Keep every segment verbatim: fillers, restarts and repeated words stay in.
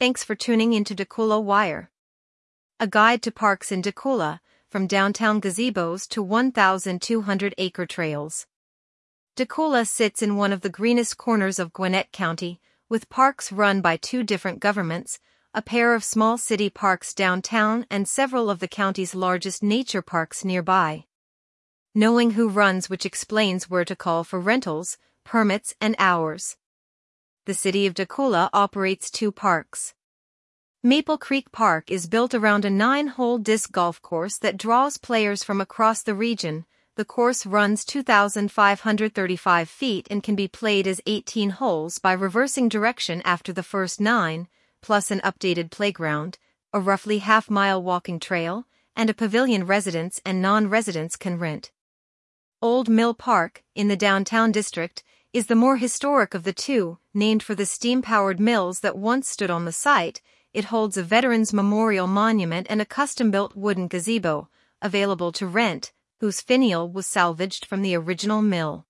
Thanks for tuning into Dakula Wire. A guide to parks in Dakula, from downtown gazebos to one thousand two hundred acre trails. Dakula sits in one of the greenest corners of Gwinnett County, with parks run by two different governments, a pair of small city parks downtown and several of the county's largest nature parks nearby. Knowing who runs which explains where to call for rentals, permits and hours. The city of Dakula operates two parks. Maple Creek Park is built around a nine-hole disc golf course that draws players from across the region. The course runs two thousand five hundred thirty-five feet and can be played as eighteen holes by reversing direction after the first nine, plus an updated playground, a roughly half-mile walking trail, and a pavilion residents and non-residents can rent. Old Mill Park, in the downtown district, is the more historic of the two, named for the steam-powered mills that once stood on the site. It holds a Veterans Memorial Monument and a custom-built wooden gazebo, available to rent, whose finial was salvaged from the original mill.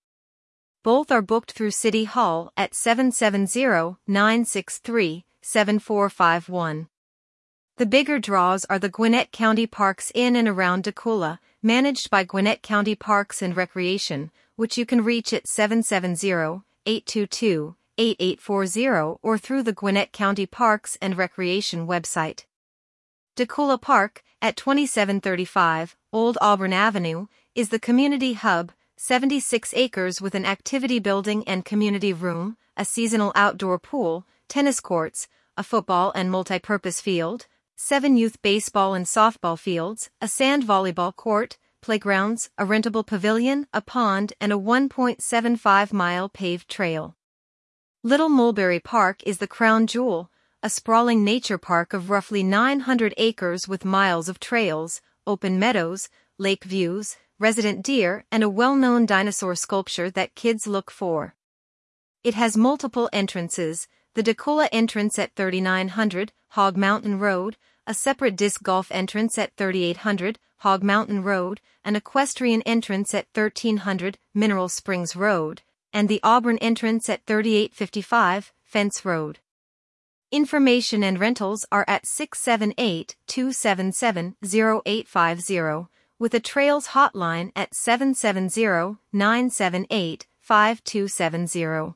Both are booked through City Hall at seven seven zero, nine six three, seven four five one. The bigger draws are the Gwinnett County Parks in and around Dakula, managed by Gwinnett County Parks and Recreation, which you can reach at seven seven zero, eight two two, eight eight four zero or through the Gwinnett County Parks and Recreation website. Dakula Park, at twenty-seven thirty-five Old Auburn Avenue, is the community hub, seventy-six acres with an activity building and community room, a seasonal outdoor pool, tennis courts, a football and multi-purpose field, seven youth baseball and softball fields, a sand volleyball court, playgrounds, a rentable pavilion, a pond, and a one point seven five mile paved trail. Little Mulberry Park is the crown jewel, a sprawling nature park of roughly nine hundred acres with miles of trails, open meadows, lake views, resident deer, and a well-known dinosaur sculpture that kids look for. It has multiple entrances, the Dakula entrance at thirty-nine hundred Hog Mountain Road, a separate disc golf entrance at thirty-eight hundred Hog Mountain Road, an equestrian entrance at thirteen hundred Mineral Springs Road, and the Auburn entrance at thirty-eight fifty-five Fence Road. Information and rentals are at six seven eight, two seven seven, zero eight five zero, with a Trails hotline at seven seven zero, nine seven eight, five two seven zero.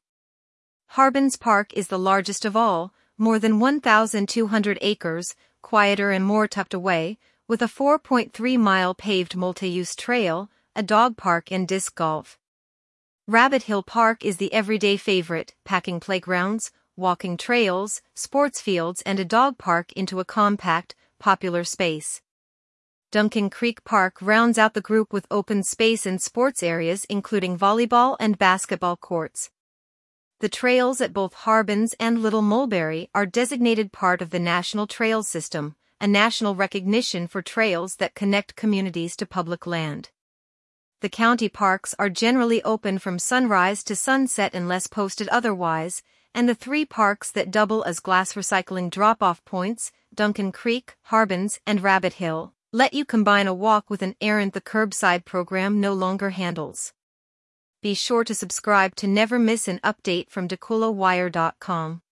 Harbins Park is the largest of all, more than one thousand two hundred acres, quieter and more tucked away, with a four point three mile paved multi-use trail, a dog park and disc golf. Rabbit Hill Park is the everyday favorite, packing playgrounds, walking trails, sports fields and a dog park into a compact, popular space. Duncan Creek Park rounds out the group with open space and sports areas including volleyball and basketball courts. The trails at both Harbins and Little Mulberry are designated part of the National Trails System, a national recognition for trails that connect communities to public land. The county parks are generally open from sunrise to sunset unless posted otherwise, and the three parks that double as glass recycling drop-off points, Duncan Creek, Harbins, and Rabbit Hill, let you combine a walk with an errand the curbside program no longer handles. Be sure to subscribe to never miss an update from Dakula Wire dot com.